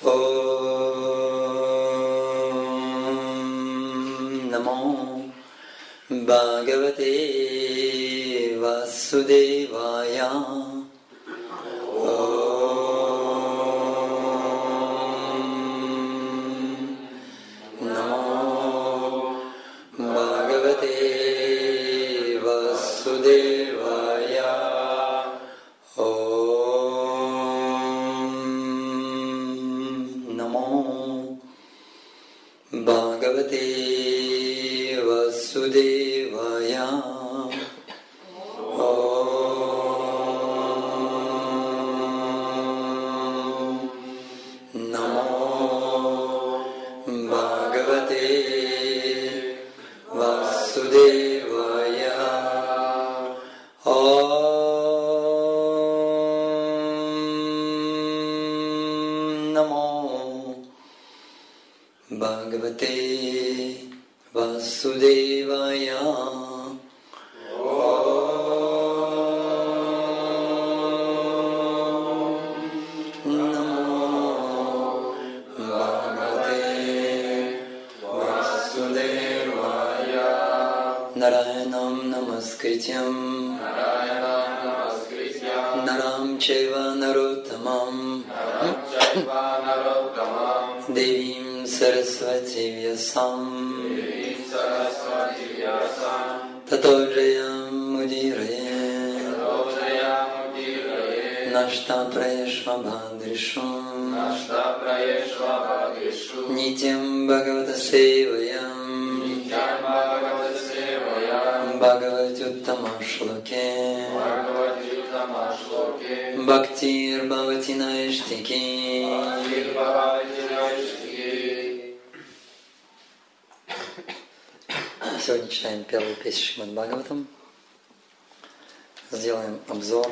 Om Namo Bhagavate Vasudevaya. Нарам чайва наротамам Девим Сарасвати Вьясам Тато Джаям Мудирае Нашта Праешва Бадришу Нитям Бхагавата Севаям Бхагаватюттама Шлоке Бхактир Бхавати Наиштики. Сегодня читаем первую песню Шримад Бхагаватам. Сделаем обзор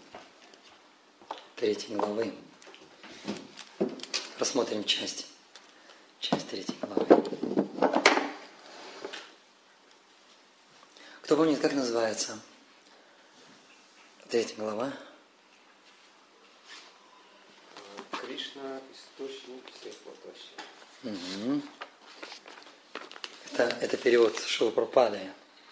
3 главы. Рассмотрим часть 3 главы. Кто помнит, как называется 3 глава? Кришна – источник всех воплощений. Угу. Это перевод Шрилы Прабхупады.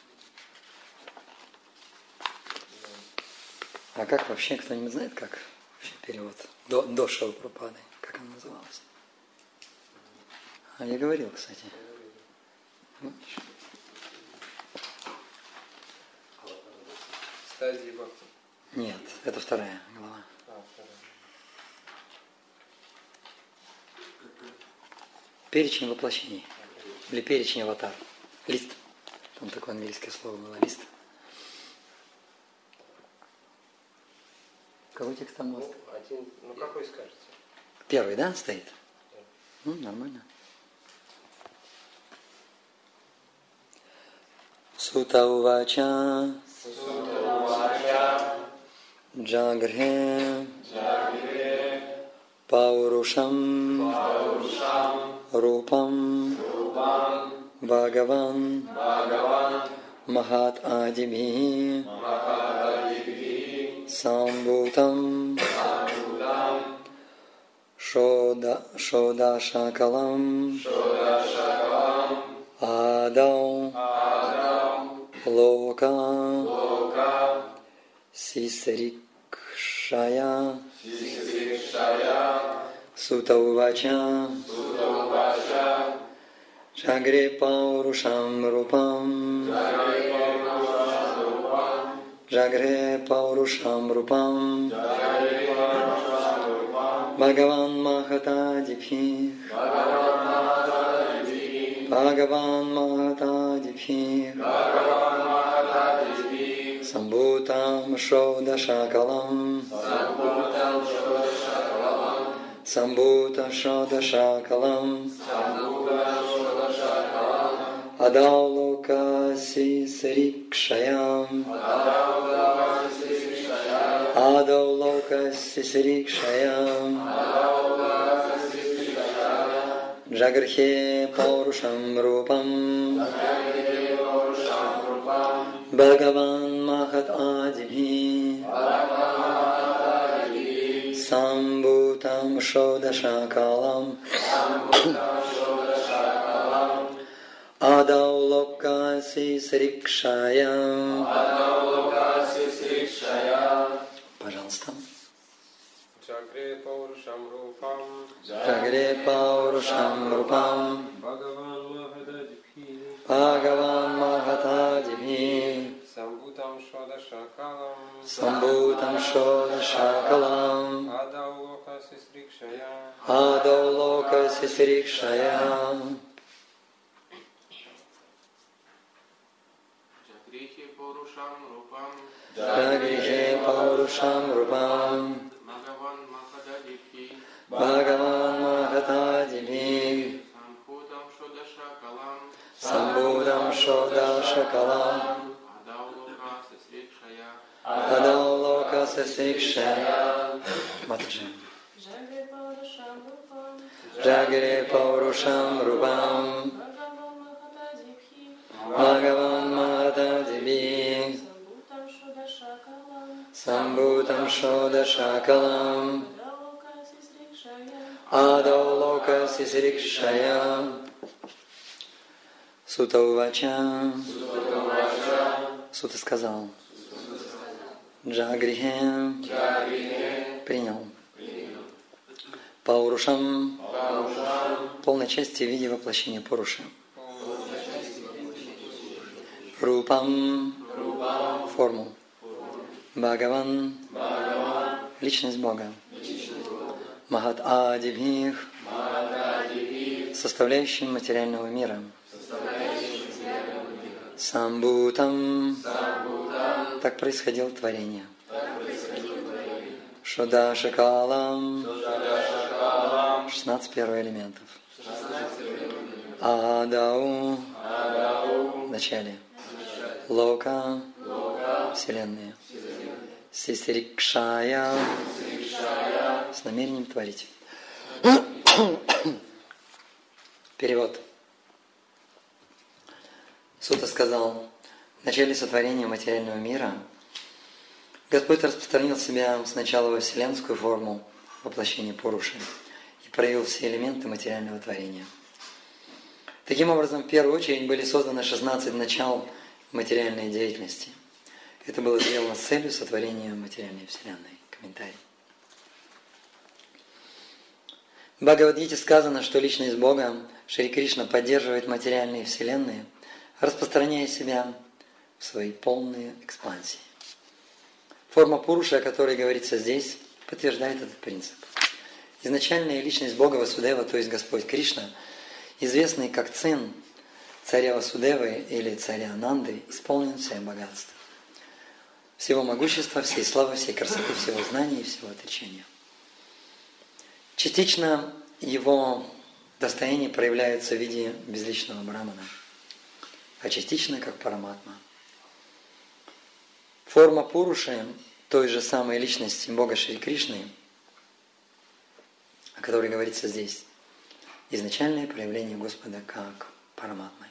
А как вообще, кто-нибудь знает, как вообще перевод до Шрилы Прабхупады? Как он назывался? А я говорил, кстати. Стадии бхакти. Нет, это 2 глава. Перечень воплощений. Или перечень аватар. Лист. Там такое английское слово было. Лист. Какой текст там был? Какой скажете? 1, да, стоит? Да. Нормально. Сута увача Джагрхе Паурушам Рупам Бхагаван Махат Адибхи Самбутам Шодашакалам Адау Лока Сисрикшая Сутаувача Жагре Паурушам Рупам Жагре Паурушам Рупам Бхагаван Махатадипхи Бхагаван Махатадипхи Самбутам Шодашакалам Самбута Шодашакалам Адаулока Сисрикшаям Адаулока Сисрикшаям Джагархе Паурушам Рупам Бхагаван Махат Адибхи Самбутам Shodashakalam Adau Lokasi Srikshaya. Пожалуйста. Jagre Paurusham Rupam. Jagre Paurusham Rupam. Bhagavan Mahatadibhi. Sambhutam Shodashakalam. Sambhutam Shodashakalam. Adau Lokasi Srikshaya. Adau Lokasi Srikshaya. Jagrihe Paurusham Rupam. Jagrihe Paurusham Rupam. Bhagavan Mahadadibhi. Bhagavan Mahatadibhi. Sambhutam Shodashakalam. Sambhutam Shodashakalam. Adaulokasi Srikshaya. Adau Lokasi Srikshaya. Mataji. Jagre Paurusham Rupam. Bhagavan Mahatadibhi. Sambhutam Shodashakalam. Adau Lokasi Srikshaya. Сута Увача. Сута сказал. Джагрихе. Принял. Паурушам. Полной части в виде воплощения Пуруши. Рупам. Форму. Бхагаван. Личность Бога. Махат Адибхих. Составляющим материального мира. Самбутам. Так происходило творение. Шодашакалам. 16 первоэлементов. Адау. В начале. Лока. Вселенная. Сисрикшая. С намерением творить. Перевод. Сута сказал, в начале сотворения материального мира Господь распространил себя сначала во вселенскую форму воплощения Пуруши и проявил все элементы материального творения. Таким образом, в первую очередь были созданы 16 начал материальной деятельности. Это было сделано с целью сотворения материальной вселенной. Комментарий. В Бхагавад-гите сказано, что личность Бога, Шри Кришна, поддерживает материальные вселенные, распространяя себя в своей полной экспансии. Форма Пуруши, о которой говорится здесь, подтверждает этот принцип. Изначальная личность Бога Васудева, то есть Господь Кришна, известный как Цин, царя Васудевы или царя Ананды, исполнен всем богатством, всего могущества, всей славы, всей красоты, всего знания и всего отречения. Частично его достояние проявляется в виде безличного брамана, а частично как параматма. Форма Пуруши, той же самой личности Бога Шри Кришны, о которой говорится здесь, изначальное проявление Господа как параматмы.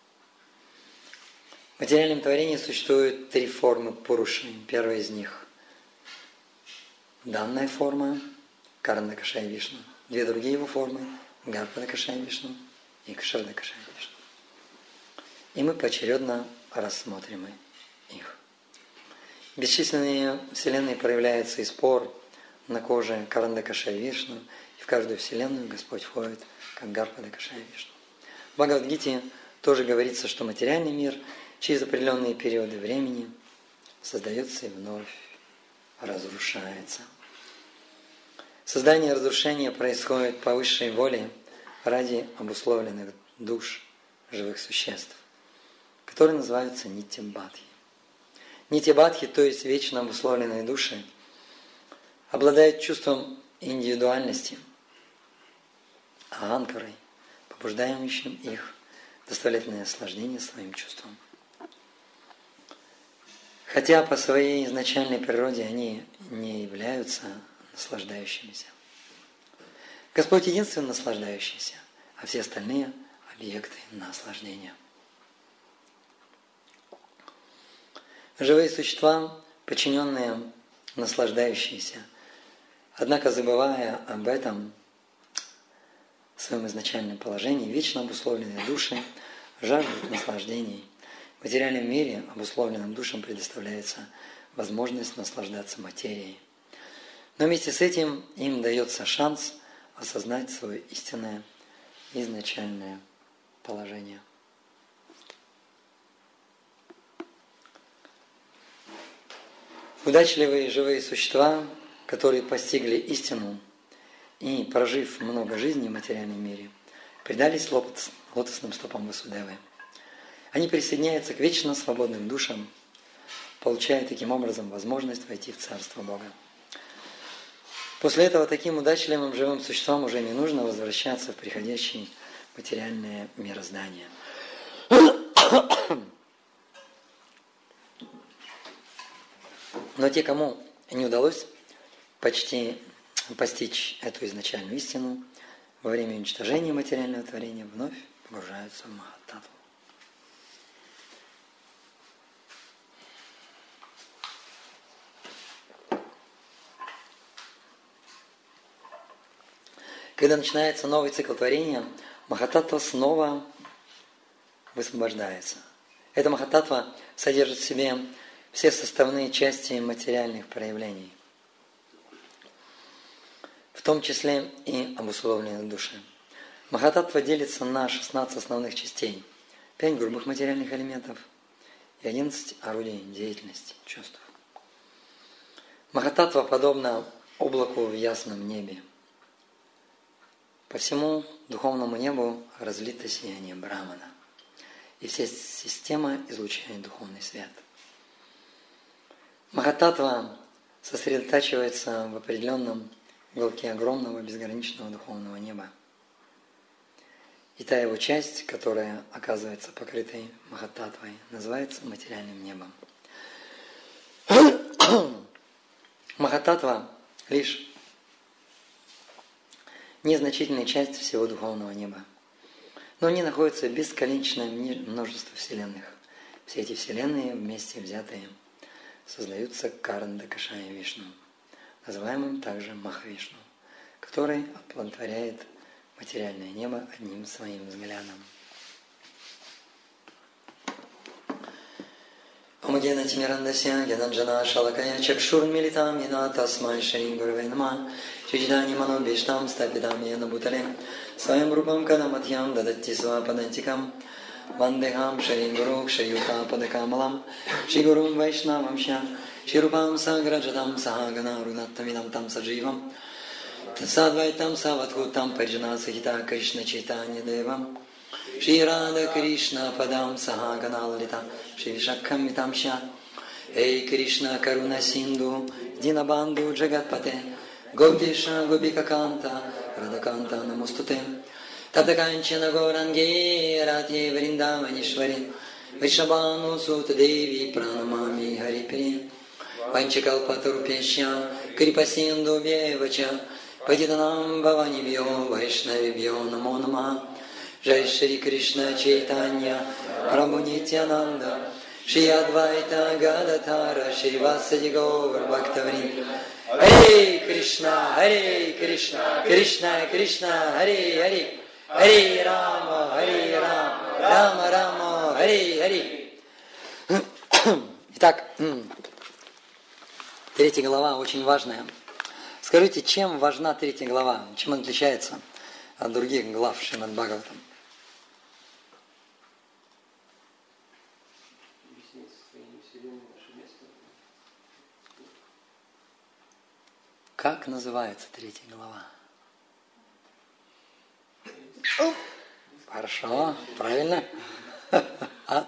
В материальном творении существует 3 формы Пуруши. Первая из них – данная форма Карандакашая Вишну. 2 другие его формы – Гарпадакашая Вишну и Кшардакашая Вишну. И мы поочередно рассмотрим их. Бесчисленные вселенные проявляются из пор на коже Карандакашая Вишну, и в каждую вселенную Господь входит как Гарпадакашая Вишну. В Бхагавад-гите тоже говорится, что материальный мир через определенные периоды времени создается и вновь разрушается. Создание и разрушение происходит по высшей воле ради обусловленных душ живых существ, которые называются нитья-бадхи. Нитья-бадхи, то есть вечно обусловленные души, обладают чувством индивидуальности, аханкарой, побуждающим их доставлять наслаждение своим чувствам. Хотя по своей изначальной природе они не являются наслаждающимися. Господь единственный наслаждающийся, а все остальные – объекты наслаждения. Живые существа, подчиненные наслаждающиеся, Однако, забывая об этом, в своем изначальном положении, вечно обусловленные души жаждут наслаждений. В материальном мире обусловленным душам предоставляется возможность наслаждаться материей. Но вместе с этим им дается шанс осознать свое истинное изначальное положение. Удачливые живые существа, которые постигли истину и, прожив много жизней в материальном мире, предались лотосным стопам Васудевы. Они присоединяются к вечно свободным душам, получая таким образом возможность войти в Царство Бога. После этого таким удачливым живым существам уже не нужно возвращаться в приходящее материальное мироздание. Но те, кому не удалось почти постичь эту изначальную истину, во время уничтожения материального творения вновь погружаются в Махататтву. Когда начинается новый цикл творения, Махататтва снова высвобождается. Эта Махататтва содержит в себе все составные части материальных проявлений, в том числе и обусловленные души. Махататтва делится на 16 основных частей, 5 грубых материальных элементов и 11 орудий деятельности, чувств. Махататтва подобна облаку в ясном небе. По всему духовному небу разлито сияние Брамана, и вся система излучает духовный свет. Махататтва сосредотачивается в определенном уголке огромного безграничного духовного неба. И та его часть, которая оказывается покрытой Махататтвой, называется материальным небом. Махататтва – лишь незначительная часть всего духовного неба. Но в ней находится бесконечное множество вселенных. Все эти вселенные, вместе взятые, создаются Карандакашая Вишну, называемым также Махавишну, который оплодотворяет материальное небо одним своим взглядом. Омагена Тимирандася, Генанджана Шалакая, Чакшур Милитам, Ина Тасмай Шарин Гурвенма, Чичдани Манобиштам, Стапидам Янабутале, Своим Рупам Кадаматьям, Дадати Свападантикам, Вандехам Шарин Гурук, Шаюта Падакамалам, Шигурум Вайшнавамша, Ширупам Саграджатам, Сахагана Рунаттамидам Там Садживам, Садвайтам Саватхутам Парджана Сахита Кришна Чайтанья Девам, Шри Рада Кришна Падам Сахаганалита, Шри Шакхамитамша, Эй Кришна Каруна Синду, Динабанду Джагатпате, Гопиша Гопикаканта, Радаканта Намустуте, Таптаканчана Горанге, Рати Вриндаванишвари, Вишабану Сута Деви, Пранамами Харипри, Панчакалпатарупешья, Крипасинду Бевача, Падиданам Баванибьо, Вайшнавибьо, Намо Нама, Жай Шри Кришна Чайтанья, Прабху Нитянанда, Шри Адвайта Гадатара, Шри Васади Гаур Бхактаврин, Харе Кришна, Кришна Кришна, Харе Харе, Харе Рама, Рама Рама, Харе Харе. Итак, 3 глава очень важная. Скажите, чем важна 3 глава? Чем она отличается от других глав Шримад Бхагаватам? Как называется 3 глава? Хорошо, правильно? А?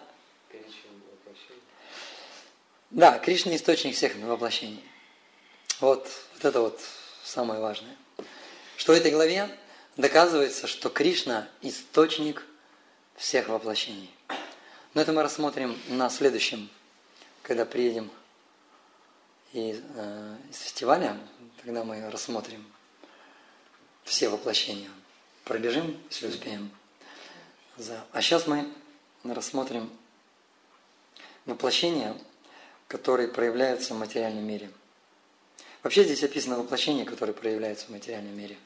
Да, Кришна источник всех воплощений. Вот это вот самое важное. Что в этой главе доказывается, что Кришна источник всех воплощений. Но это мы рассмотрим на следующем, когда приедем из фестиваля, тогда мы рассмотрим все воплощения. Пробежим, если успеем. А сейчас мы рассмотрим воплощения, которые проявляются в материальном мире. Вообще здесь описано воплощение, которое проявляется в материальном мире.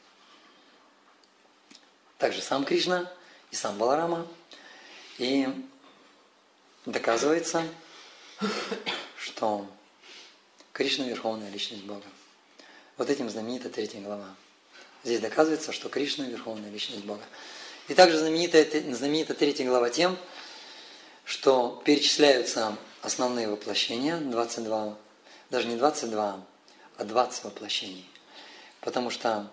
Также сам Кришна и сам Баларама. И доказывается, что Кришна – Верховная Личность Бога. Вот этим знаменита 3 глава. Здесь доказывается, что Кришна – Верховная Личность Бога. И также знаменита 3 глава тем, что перечисляются основные воплощения, 22, даже не 22, а 20 воплощений. Потому что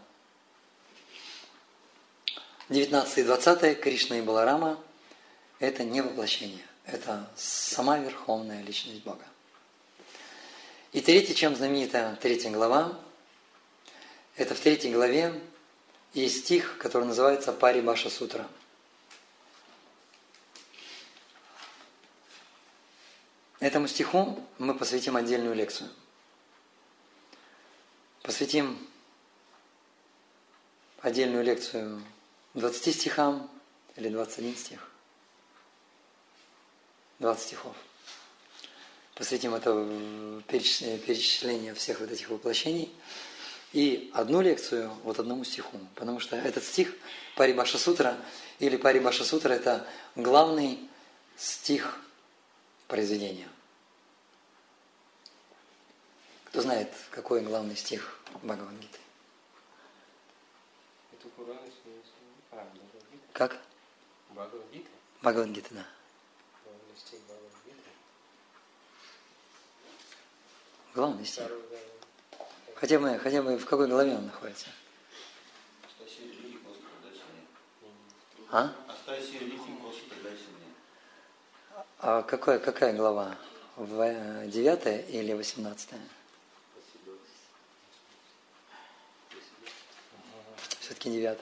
19 и 20 Кришна и Баларама – это не воплощение, это сама Верховная Личность Бога. И третье, чем знаменита 3 глава, это в 3 главе есть стих, который называется Парибаша Сутра. Этому стиху мы посвятим отдельную лекцию. Посвятим отдельную лекцию 20 стихам или 21 стих. 20 стихов. Посвятим это перечислению всех вот этих воплощений. И одну лекцию вот одному стиху. Потому что этот стих Парибаша Сутра или Парибаша Сутра – это главный стих произведения. Кто знает, какой главный стих Бхагавад-гиты? Это Пурана, Как? Бхагавад-гита? Бхагавад-гита, да. Главный стих Бхагавад-гиты. Главный стих. Хотя бы в какой главе он находится? А? А какая глава? 9 или 18? Все-таки 9.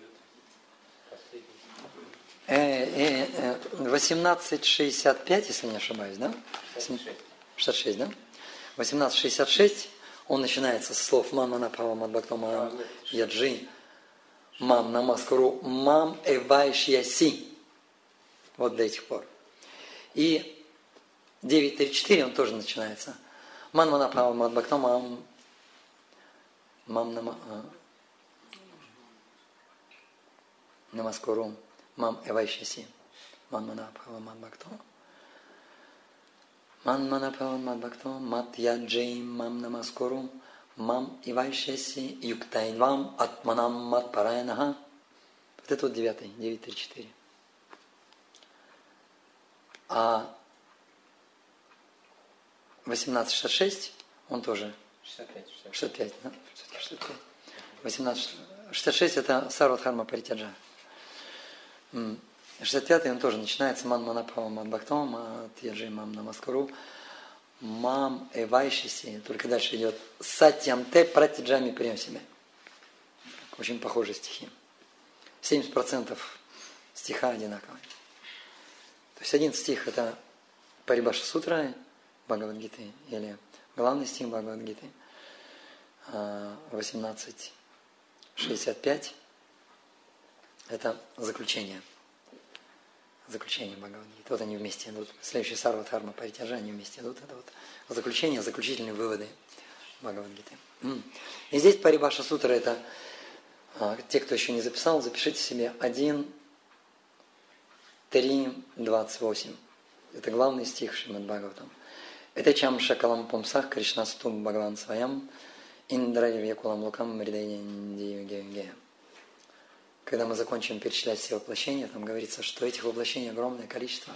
1865, если не ошибаюсь, да? 66, да? 1866, он начинается со слов «Мам Манапава Мадбхакто Мам Яджи Мам Намаскуру Мам Эвайшьяси». Вот до этих пор. И 9.34 он тоже начинается. Ман Манапава Мадбхакто Мам Намаскуру Мам Эвайшьяси. Ман Манапава Мадбхакто Ман Манапава Мадбхакто Мат Яджи Мам Намаскуру Мам Ивайшеси Юктайнвам Атманам Мат Параянаха. Вот это вот 9.34. А 18.66, он тоже 65, да? 65. 18.66 это Сарвадхарма Паритяджа. 65 он тоже начинается Ман Манапава Мадбхакто Мат Яджи Мам Намаскуру Мам Эвайшиси. Только дальше идет Сатьям Те Пратиджами прием себе. Очень похожие стихи. 70% стиха одинаковые. То есть один стих это Парибаша Сутра Бхагавад-гиты или главный стих Бхагавад-гиты 18.65 это заключение. Заключение Бхагавад-гиты. Вот они вместе идут. Следующий Сарвадхарма Паритяджа, они вместе идут. Это вот заключение, заключительные выводы Бхагавад-гиты. И здесь Парибаша Сутра это те, кто еще не записал, запишите себе 1.3.28. Это главный стих Шримад Бхагаватам. Это чам шакалам пумсах Кришна стум Бхагаван Сваям Индрай Якулам Лукам Мридайнди. Когда мы закончим перечислять все воплощения, там говорится, что этих воплощений огромное количество.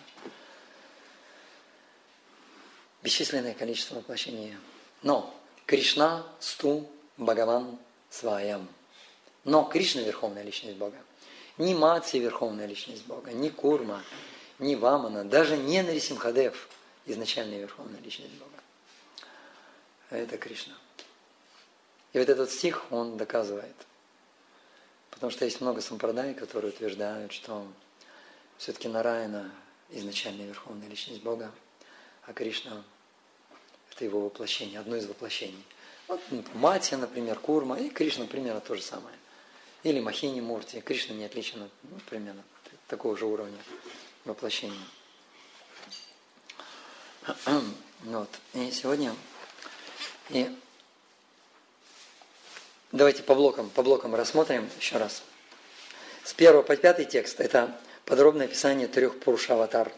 Бесчисленное количество воплощений. Но Кришна сту Бхагаван Сваям. Но Кришна – Верховная Личность Бога. Ни Матси – Верховная Личность Бога, ни Курма, ни Вамана, даже не Нарисимхадев – изначальная Верховная Личность Бога. Это Кришна. И вот этот стих, он доказывает. Потому что есть много сампрадай, которые утверждают, что все-таки Нараяна – изначальная Верховная Личность Бога, а Кришна – это его воплощение, одно из воплощений. Вот Матья, например, Курма, и Кришна примерно то же самое. Или Махини Мурти. Кришна не отличен от примерно такого же уровня воплощения. Вот. И сегодня Давайте по блокам рассмотрим еще раз. С 1 по 5 текст – это подробное описание 3 Пуруша-аватар.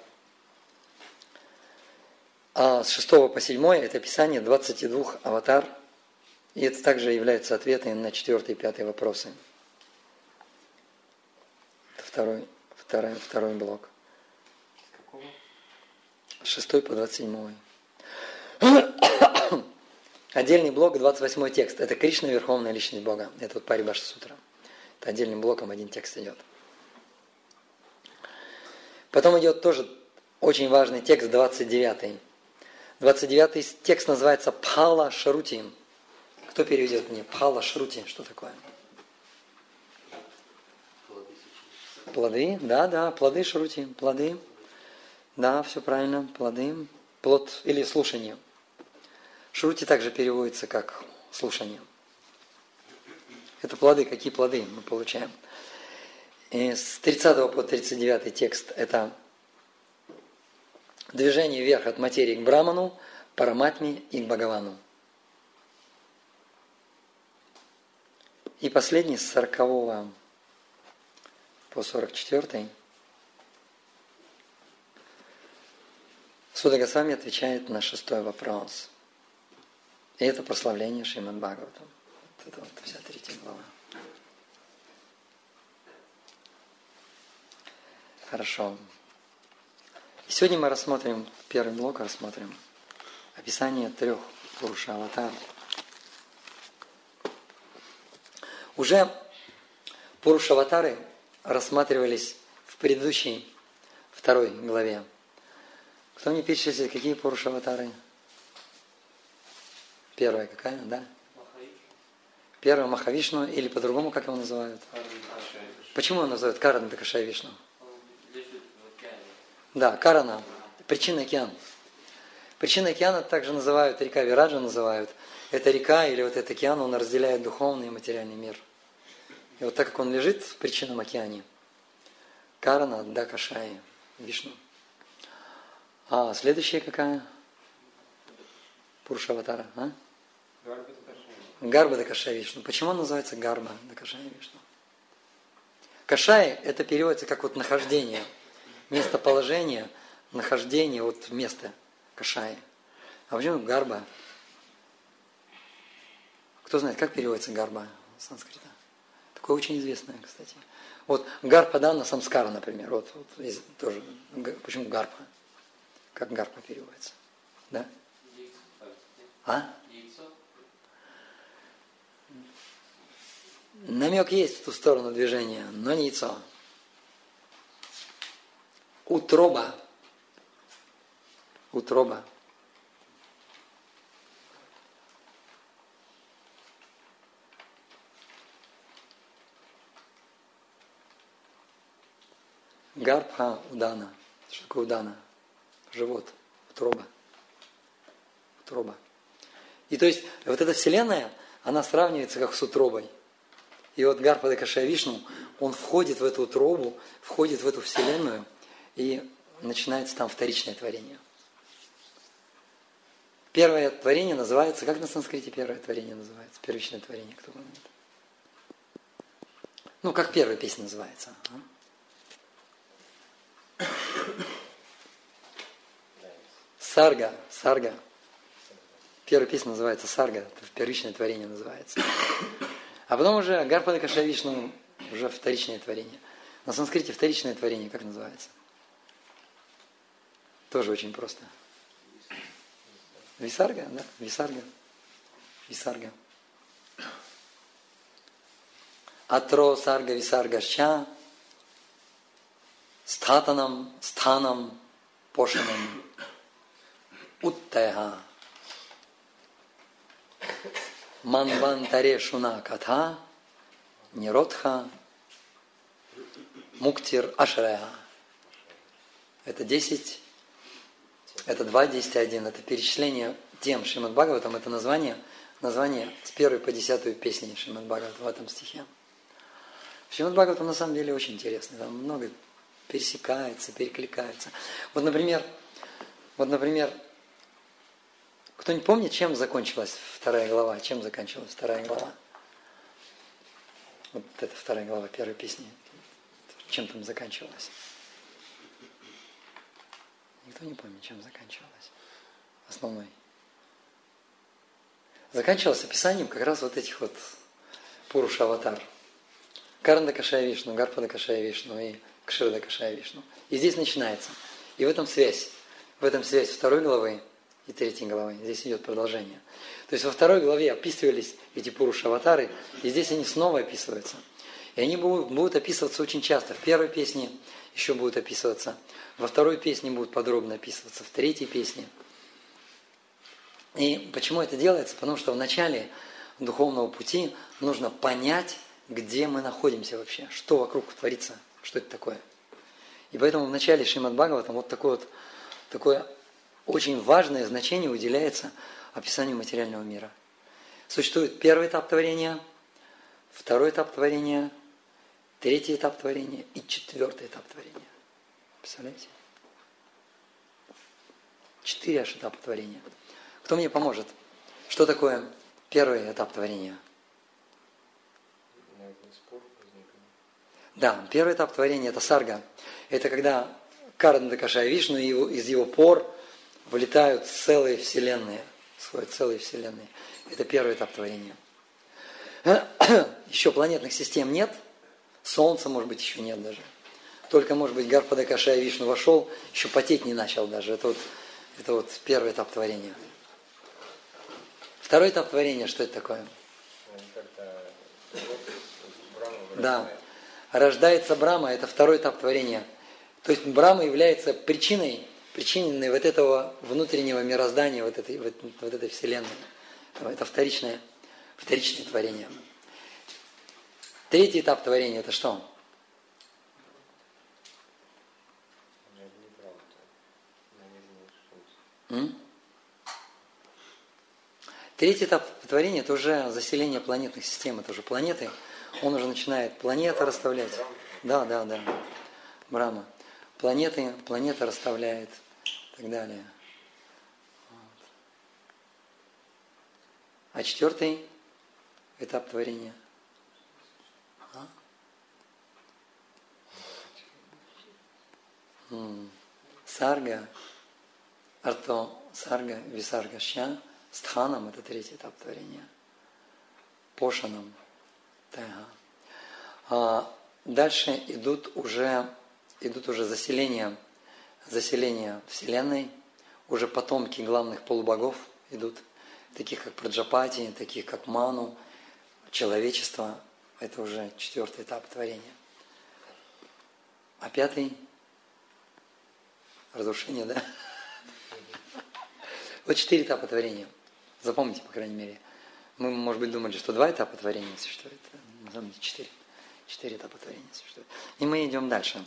А с 6 по 7 – это описание 22 аватар. И это также является ответами на 4 и 5 вопросы. Это второй блок. С какого? С 6 по 27. Отдельный блок, 28 текст. Это Кришна, Верховная Личность Бога. Это вот Парибаша Сутра. Это отдельным блоком один текст идет. Потом идет тоже очень важный текст, 29. 29 текст называется Пхала Шрути. Кто переведет мне? Пхала Шрути. Что такое? Плоды, да, плоды Шрути. Плоды. Да, все правильно. Плоды. Плод или слушание. Шрути также переводится как слушание. Это плоды. Какие плоды мы получаем? И с 30 по 39 текст это движение вверх от материи к Браману, Параматме и к Бхагавану. И последний с 40 по 44 Суда Госвами отвечает на 6 вопрос. И это прославление Шримад Бхагаватам. Вот это вот вся 3 глава. Хорошо. И сегодня мы рассмотрим, первый блок рассмотрим описание 3 Пуруша-аватар. Уже Пуруша-аватары рассматривались в предыдущей 2 главе. Кто мне перечислит, какие Пуруша-аватары? Первая какая, да? Первая Махавишну, или по-другому, как его называют? Почему его называют Карана Дакашая Вишну? Да, Карана. Причина океан. Причина океана также называют, река Вираджа называют. Это река или вот этот океан, он разделяет духовный и материальный мир. И вот так как он лежит в причинном океане, Карана Дакашая Вишну. А следующая какая? Пуруша-аватара, а? Гарба Дакашая Вишну. Почему он называется Гарба Дакашая Вишну? Кашай – это переводится как вот нахождение, местоположение, нахождение, вот место Кашая. А почему Гарба? Кто знает, как переводится Гарба с санскрита? Такое очень известное, кстати. Вот Гарпадана Самскара, например. Вот есть тоже. Почему Гарпа? Как Гарпа переводится? Да? А? Намек есть в ту сторону движения, но не яйцо. Утроба. Утроба. Гарбха Удана. Что такое Удана? Живот. Утроба. Утроба. И то есть вот эта вселенная, она сравнивается как с утробой. И вот Гарпа Дакашая Вишну, он входит в эту утробу, входит в эту вселенную, и начинается там вторичное творение. Первое творение называется, как на санскрите первое творение называется? Первичное творение, кто помнит? Ну, как первая песня называется? Сарга. Первая песня называется Сарга, это первичное творение называется. А потом уже Гарпа Дакашая Вишну, уже вторичное творение. На санскрите вторичное творение как называется? Тоже очень просто. Висарга, да? Висарга. Атро сарга висаргашча стхатанам стханам пошанам уттайха манвантаре шуна катха ниродха муктир ашрая. Это 10, это 2, 10, 1. Это перечисление тем Шримад Бхагаватам, это название с 1 по 10 песни Шримад Бхагаватам в этом стихе. Шримад Бхагаватам на самом деле очень интересный, там много пересекается, перекликается. Вот, например, кто-нибудь помнит, чем закончилась 2 глава? Чем заканчивалась 2 глава? Вот это 2 глава 1 песни. Чем там заканчивалась? Никто не помнит, чем заканчивалась. Основной. Заканчивалось описанием как раз вот этих вот Пуруша Аватар. Каранда Кашая Вишну, Гарпада Кашая Вишну и Кширда Кашая Вишну. И здесь начинается. И в этом связь. В этом связь 2 главы и 3 главы. Здесь идет продолжение. То есть во 2 главе описывались эти Пуруша-аватары, и здесь они снова описываются. И они будут описываться очень часто. В 1 песне еще будут описываться, во 2 песне будут подробно описываться, в 3 песне. И почему это делается? Потому что в начале духовного пути нужно понять, где мы находимся вообще, что вокруг творится, что это такое. И поэтому в начале Шримад Бхагаватам вот такое очень важное значение уделяется описанию материального мира. Существует 1 этап творения, 2 этап творения, 3 этап творения и 4 этап творения. Представляете? 4 аж этапа творения. Кто мне поможет? Что такое 1 этап творения? Да, 1 этап творения – это сарга. Это когда Каранда Кашая Вишну, из его пор вылетают целые вселенные. Сходят целые вселенные. Это 1 этап творения. Еще планетных систем нет. Солнца, может быть, еще нет даже. Только, может быть, Гарпада Кашая Вишну вошел, еще потеть не начал даже. Это вот 1 этап творения. 2 этап творения, что это такое? Да. Рождается Брахма, это 2 этап творения. То есть Брахма является причиной вот этого внутреннего мироздания, вот этой вселенной. Это вторичное творение. 3 этап творения – это что? Третий этап творения – это уже заселение планетных систем, это уже планеты. Он уже начинает планеты расставлять. Да. Брахма. Планеты расставляет и так далее. Вот. А 4 этап творения. Сарга, арто, сарга, висарга, ща. Стханам – это 3 этап творения. Пошанам – тега. Дальше идут уже заселения Вселенной, уже потомки главных полубогов идут, таких как Праджапати, таких как Ману, человечество – это уже 4 этап творения. А 5 – разрушение, да? Вот 4 этапа творения. Запомните, по крайней мере. Мы, может быть, думали, что 2 этапа творения существует. На самом деле 4. 4 этапа творения существует. И мы идем дальше.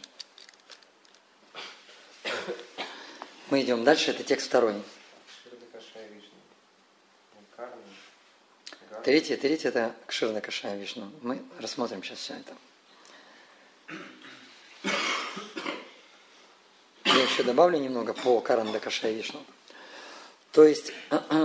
Это текст 2. 3 это Кширда Кашая Вишну. Мы рассмотрим сейчас все это. Я еще добавлю немного по Каранда Кашая Вишну. То есть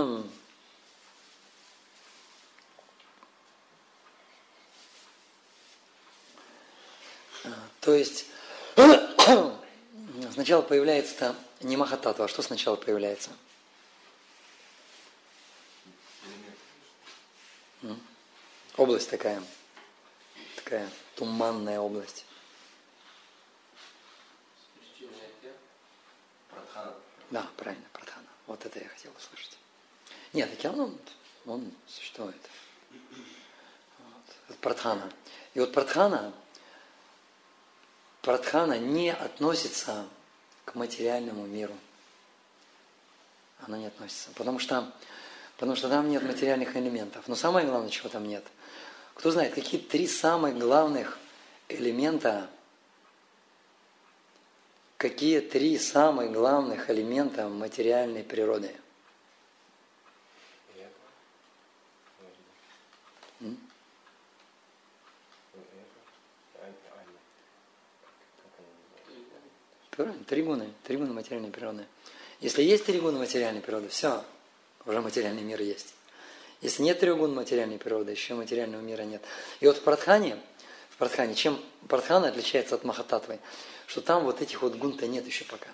сначала появляется не Махататва, а что сначала появляется? Область такая туманная область. Да, правильно, Прадхана. Вот это я хотел услышать. Нет, океан, он существует. Вот. Прадхана. И вот Прадхана не относится к материальному миру. Она не относится. Потому что там нет материальных элементов. Но самое главное, чего там нет. Кто знает, какие 3 самых главных элемента, какие 3 самых главных элемента материальной природы? Правильно, 3 гуна материальной природы. Если есть 3 гуна материальной природы, все, уже материальный мир есть. Если нет трех гун материальной природы, еще материального мира нет. И вот в Прадхане, чем Прадхана отличается от Махататвы, что там вот этих вот гун-то нет еще пока.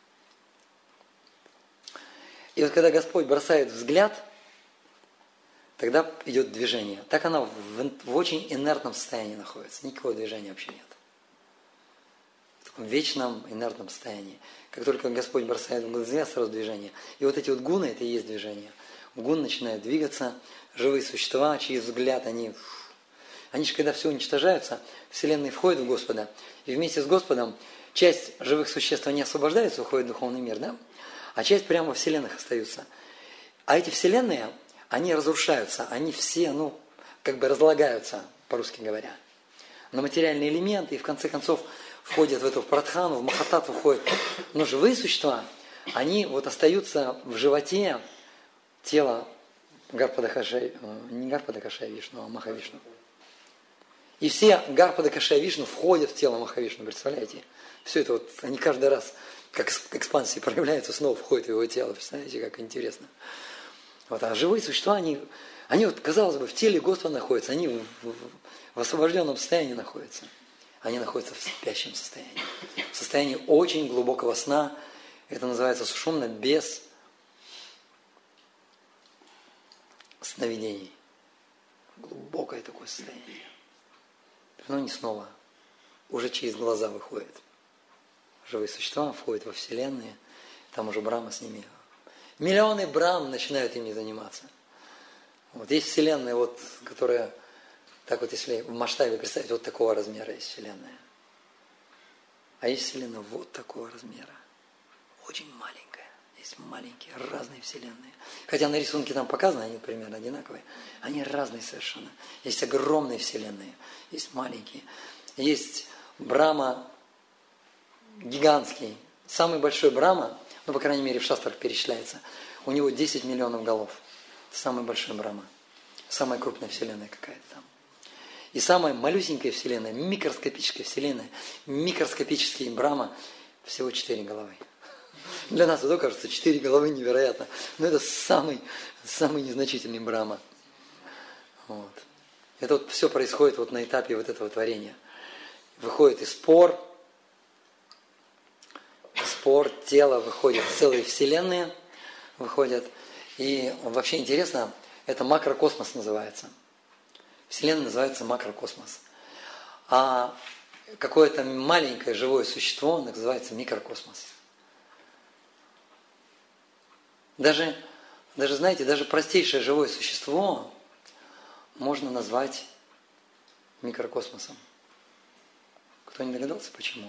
И вот когда Господь бросает взгляд, тогда идет движение. Так она в очень инертном состоянии находится. Никакого движения вообще нет. В таком вечном инертном состоянии. Как только Господь бросает взгляд, сразу движение. И вот эти вот гуны, это и есть движение. Гун начинает двигаться, живые существа, чьи взгляд, они же когда все уничтожаются, Вселенная входит в Господа, и вместе с Господом часть живых существ, они освобождаются, уходит в духовный мир, да? А часть прямо во Вселенных остаются. А эти Вселенные, они разрушаются, они все, как бы разлагаются, по-русски говоря, на материальные элементы, и в конце концов входят в эту Прадхану, в Махататву входят. Но живые существа, они вот остаются в животе тела Гарпадакашая, не Гарпадакашая Вишну, а Махавишну. И все Гарпадакашая Вишну входят в тело Махавишну, представляете? Все это вот, они каждый раз, как экспансии проявляются, снова входят в его тело. Представляете, как интересно. Вот, а живые существа, они вот, казалось бы, в теле Господа находятся, они в освобожденном состоянии находятся. Они находятся в спящем состоянии. В состоянии очень глубокого сна. Это называется сушумна, без сновидений. Глубокое такое состояние. Но не снова. Уже через глаза выходит. Живые существа входят во Вселенную. Там уже Брахма с ними. Миллионы Брахм начинают ими заниматься. Вот есть Вселенная, вот, которая, так вот если в масштабе представить, вот такого размера есть Вселенная. А есть Вселенная вот такого размера. Очень маленькая. Есть маленькие, разные Вселенные. Хотя на рисунке там показано, они примерно одинаковые. Они разные совершенно. Есть огромные Вселенные, есть маленькие. Есть Брахма гигантский. Самый большой Брахма, по крайней мере в шастрах перечисляется, у него 10 миллионов голов. Это самый большой Брахма. Самая крупная Вселенная какая-то там. И самая малюсенькая Вселенная, микроскопическая Вселенная, микроскопический Брахма, всего 4 головы. Для нас это кажется, 4 головы невероятно. Но это самый незначительный Брахма. Вот. Это вот все происходит вот на этапе вот этого творения. Выходит и спор, тело, выходят целые вселенные, выходят. И вообще интересно, это макрокосмос называется. Вселенная называется макрокосмос. А какое-то маленькое живое существо называется микрокосмос. Даже, знаете, даже простейшее живое существо можно назвать микрокосмосом. Кто не догадался, почему?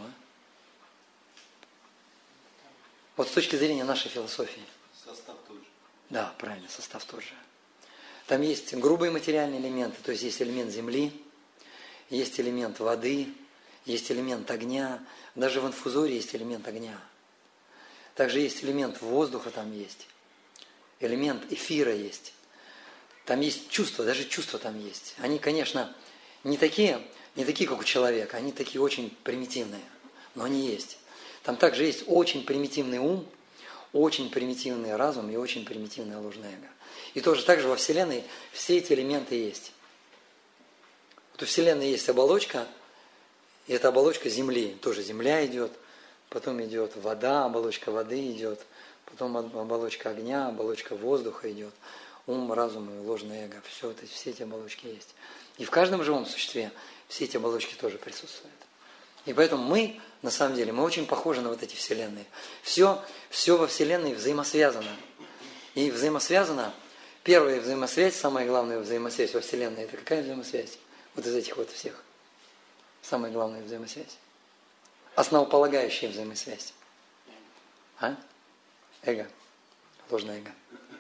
Вот с точки зрения нашей философии. Состав тот же. Да, правильно, состав тот же. Там есть грубые материальные элементы, то есть есть элемент земли, есть элемент воды, есть элемент огня. Даже в инфузории есть элемент огня. Также есть элемент воздуха, там есть. Элемент эфира есть. Там есть чувства, даже чувства там есть. Они, конечно, не такие, как у человека, они такие очень примитивные, но они есть. Там также есть очень примитивный ум, очень примитивный разум и очень примитивное ложное эго. И тоже так же во Вселенной все эти элементы есть. Вот у Вселенной есть оболочка, и эта оболочка Земли. Тоже Земля идет, потом идет вода, оболочка воды идет, потом оболочка огня, оболочка воздуха идет, ум, разум и ложное эго. Все эти оболочки есть. И в каждом живом существе все эти оболочки тоже присутствуют. И поэтому мы, на самом деле, мы очень похожи на вот эти вселенные. Все во Вселенной взаимосвязано. И взаимосвязано, первая взаимосвязь, самая главная взаимосвязь во Вселенной, это какая взаимосвязь? Вот из этих вот всех. Самая главная взаимосвязь. Основополагающая взаимосвязь. Эго. Ложное эго.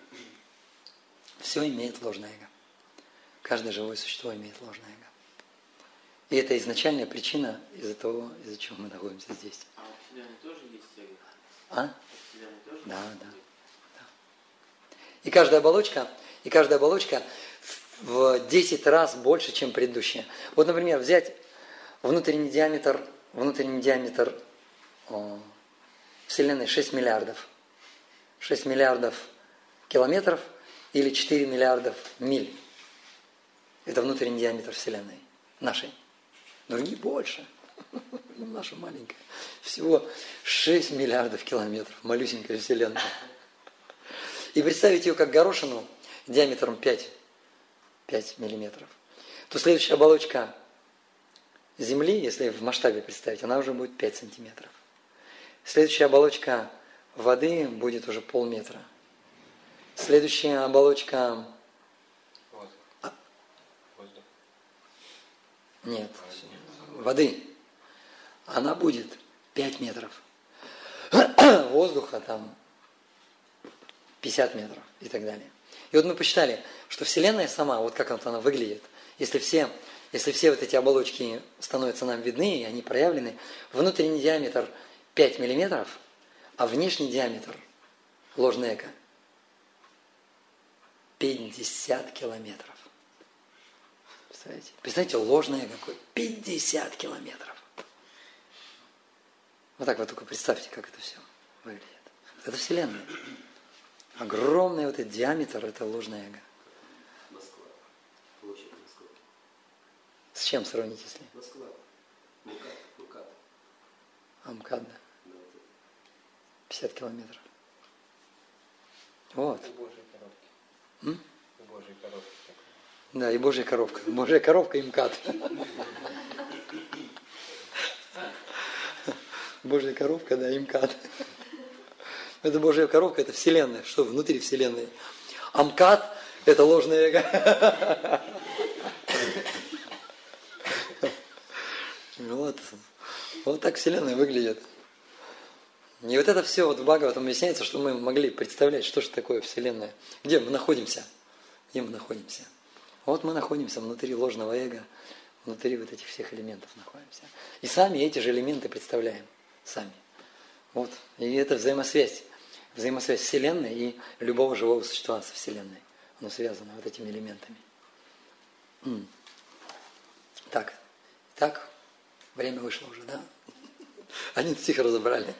Все имеет ложное эго. Каждое живое существо имеет ложное эго. И это изначальная причина из-за того, из-за чего мы находимся здесь. А у Вселенной тоже есть эго? А? У Вселенной тоже Да, есть да. эго? И каждая оболочка в 10 раз больше, чем предыдущая. Вот, например, взять внутренний диаметр Вселенной 6 миллиардов. 6 миллиардов километров или 4 миллиардов миль. Это внутренний диаметр Вселенной нашей. Другие больше. Наша маленькая. Всего 6 миллиардов километров. Малюсенькая Вселенная. И представить ее как горошину диаметром 5 миллиметров, то следующая оболочка Земли, если в масштабе представить, она уже будет 5 сантиметров. Следующая оболочка воды будет уже полметра. Следующая оболочка... Воздух. Нет, воды. Она будет 5 метров. Воздуха там 50 метров и так далее. И вот мы посчитали, что Вселенная сама, вот как она выглядит, если все вот эти оболочки становятся нам видны, и они проявлены, внутренний диаметр 5 миллиметров, а внешний диаметр, ложное эго, 50 километров. Представляете, ложное какое? 50 километров. Вот так вот только представьте, как это все выглядит. Это Вселенная. Огромный вот этот диаметр, это ложное эго. Москва. Площадь Москвы. С чем сравнить, если? Москва. МКАД. МКАД, да. Да, 50 километров. Вот. И Божьи коробки. М? И Божьи коробки. Да, и Божья коровка. Божья коровка и МКАД. Божья коровка, да, и МКАД. Это Божья коровка, это Вселенная. Что внутри Вселенной? А МКАД – это ложное эго. Вот так Вселенная выглядит. И вот это все вот в Бхагаватам объясняется, что мы могли представлять, что же такое Вселенная. Где мы находимся? Где мы находимся? Вот мы находимся внутри ложного эго, внутри вот этих всех элементов находимся. И сами эти же элементы представляем. Сами. Вот. И это взаимосвязь. Взаимосвязь Вселенной и любого живого существа со Вселенной. Оно связано вот этими элементами. Так, время вышло уже, да? Один стих разобрали.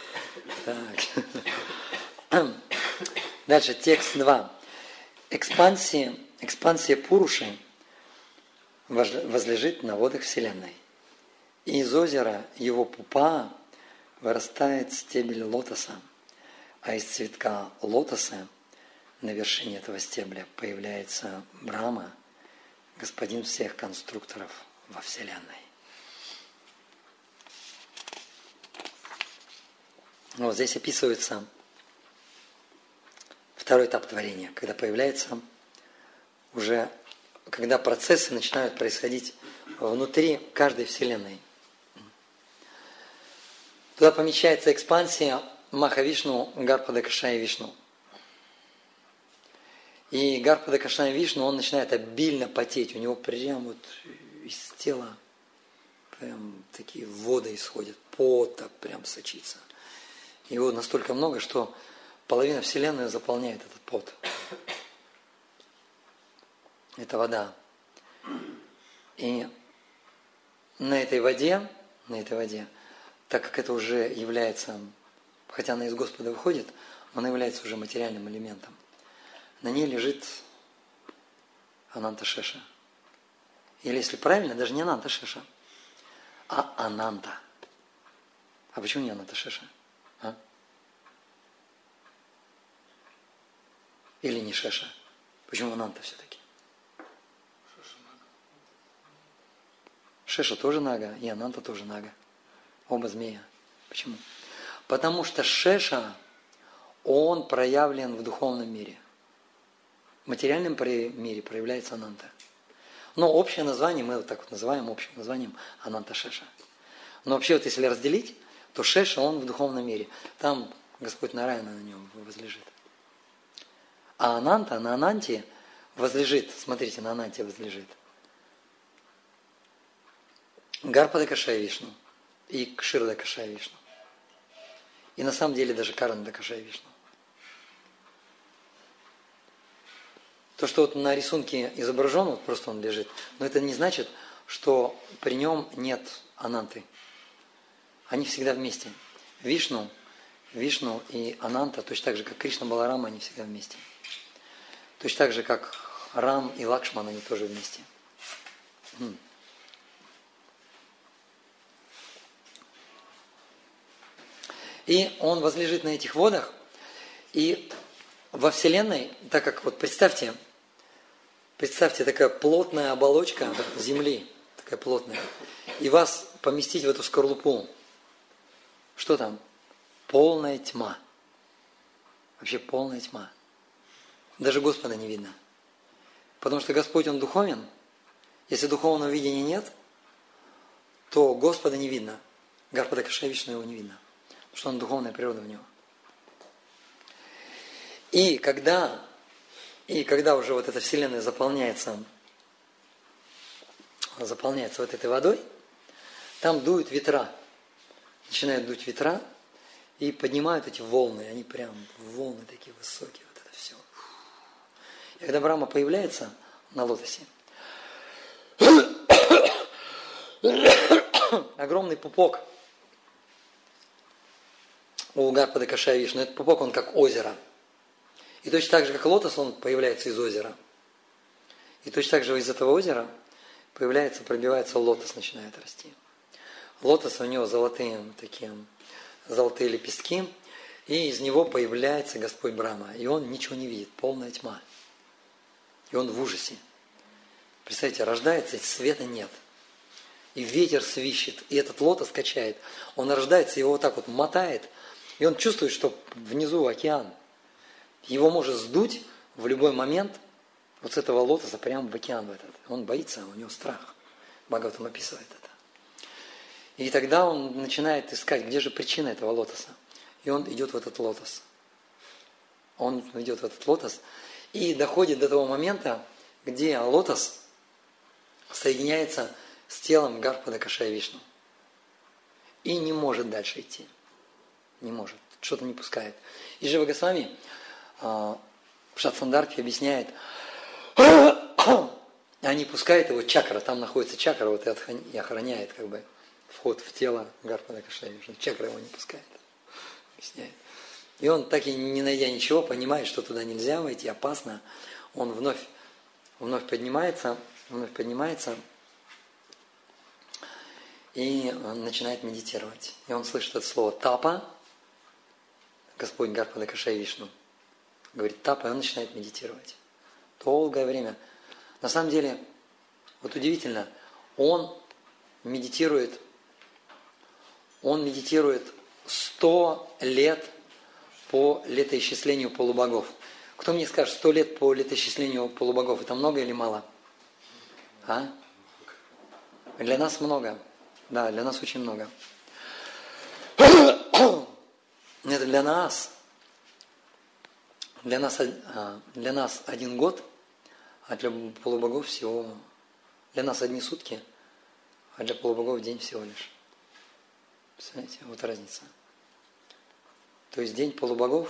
Так. Дальше, текст 2. Экспансия Пуруши возлежит на водах Вселенной. И из озера его пупа вырастает стебель лотоса, а из цветка лотоса на вершине этого стебля появляется Брахма, господин всех конструкторов во Вселенной. Вот здесь описывается второй этап творения, когда появляется уже, когда процессы начинают происходить внутри каждой Вселенной. Туда помещается экспансия Махавишну, Гарпада Кашая Вишну. И Гарпада Кашая Вишну, он начинает обильно потеть. У него прям вот из тела прям такие воды исходят, пота прям сочится. Его настолько много, что половина Вселенной заполняет этот пот. Это вода. И на этой воде, так как это уже является, хотя она из Господа выходит, она является уже материальным элементом. На ней лежит Ананта Шеша. Или, если правильно, даже не Ананта Шеша, а Ананта. А почему не Ананта Шеша? А? Или не Шеша? Почему Ананта все-таки? Шеша тоже Нага, и Ананта тоже Нага. Оба змея. Почему? Потому что Шеша, он проявлен в духовном мире. В материальном мире проявляется Ананта. Но общее название, мы вот так вот называем общим названием Ананта Шеша. Но вообще вот если разделить, то Шеша, он в духовном мире. Там Господь Нараяна на нем возлежит. А Ананта, на Ананте возлежит, смотрите, на Ананте возлежит Гарпада Кашая Вишну и Кширда Кашая Вишну. И на самом деле даже Каранда Кашая Вишну. То, что вот на рисунке изображен, вот просто он лежит, но это не значит, что при нем нет Ананты. Они всегда вместе. Вишну и Ананта, точно так же, как Кришна Баларама, они всегда вместе. Точно так же, как Рам и Лакшман, они тоже вместе. И он возлежит на этих водах, и во Вселенной, так как вот представьте такая плотная оболочка Земли, такая плотная, и вас поместить в эту скорлупу. Что там? Полная тьма. Вообще полная тьма. Даже Господа не видно. Потому что Господь, Он духовен. Если духовного видения нет, то Господа не видно. Гарпада Кашая Вишну его не видно. Потому что Он духовная природа в него. И когда уже вот эта Вселенная заполняется вот этой водой, там дуют ветра. Начинают дуть ветра и поднимают эти волны. Они прям волны такие высокие. Вот это все. И когда Брахма появляется на лотосе, огромный пупок у Гарпады Кашая Вишну. Этот пупок, он как озеро. И точно так же, как лотос, он появляется из озера. И точно так же из этого озера пробивается лотос, начинает расти. Лотос, у него золотые лепестки, и из него появляется Господь Брахма. И он ничего не видит, полная тьма. И он в ужасе. Представьте, рождается, и света нет. И ветер свищет, и этот лотос качает. Он рождается, его вот так вот мотает, и он чувствует, что внизу океан. Его может сдуть в любой момент вот с этого лотоса прямо в океан в этот. Он боится, у него страх. Бхагаватам описывает это. И тогда он начинает искать, где же причина этого лотоса. И он идет в этот лотос. Он идет в этот лотос и доходит до того момента, где лотос соединяется с телом Гарпада Кашая Вишну. И не может дальше идти. Не может. Что-то не пускает. И Жива Госвами в Шатсандарбхе объясняет, они пускают его чакра, там находится чакра, вот и охраняет как бы вход в тело Гарпада Кашая Вишну. Чакра его не пускает. Объясняет. И он, так и не найдя ничего, понимает, что туда нельзя войти, опасно. Он вновь поднимается и он начинает медитировать. И он слышит это слово «тапа», Господь Гарпада Кашая Вишну говорит «тапа», и он начинает медитировать. Долгое время. На самом деле, вот удивительно, он медитирует 100 лет по летоисчислению полубогов. Кто мне скажет, 100 лет по летоисчислению полубогов, это много или мало? А? Для нас много. Да, для нас очень много. Это для нас 1 год, а для полубогов всего... Для нас 1 сутки, а для полубогов день всего лишь. Представляете, вот разница. То есть день полубогов,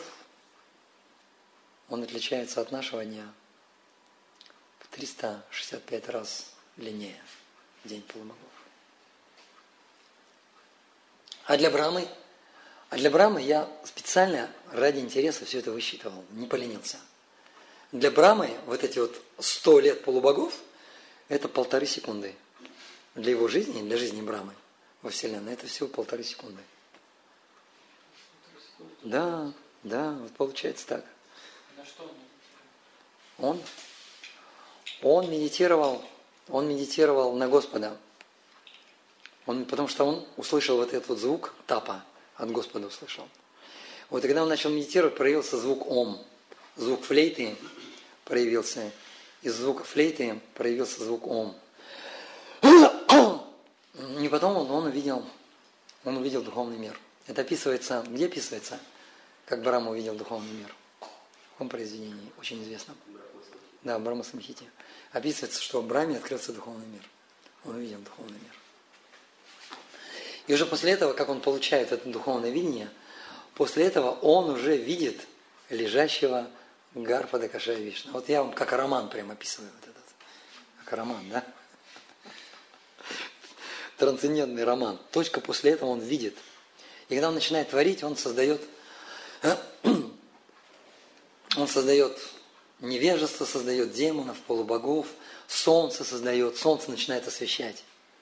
он отличается от нашего дня в 365 раз длиннее. День полубогов. А для Брахмы я специально ради интереса все это высчитывал, не поленился. Для Брахмы вот эти вот 100 лет полубогов, это 1,5 секунды. Для его жизни, для жизни Брахмы во Вселенной, это всего 1,5 секунды. Да, вот получается так. На что он медитировал на Господа. Потому что он услышал вот этот вот звук тапа, от Господа услышал. Вот и когда он начал медитировать, проявился звук ом. Звук флейты проявился. Из звука флейты проявился звук ом. И потом он увидел духовный мир. Это описывается, где описывается, как Брахма увидел духовный мир? В каком произведении, очень известном? Да, в Брахма Самхите. Описывается, что в Брахме открылся духовный мир. Он увидел духовный мир. И уже после этого, как он получает это духовное видение, после этого он уже видит лежащего Гарпада Кашая Вишну. Вот я вам как роман прям описываю вот этот. Как роман, да? Трансцендентный роман. Точка после этого он видит. И когда он начинает творить, он создает невежество создает демонов, полубогов, солнце создает, солнце начинает освещать.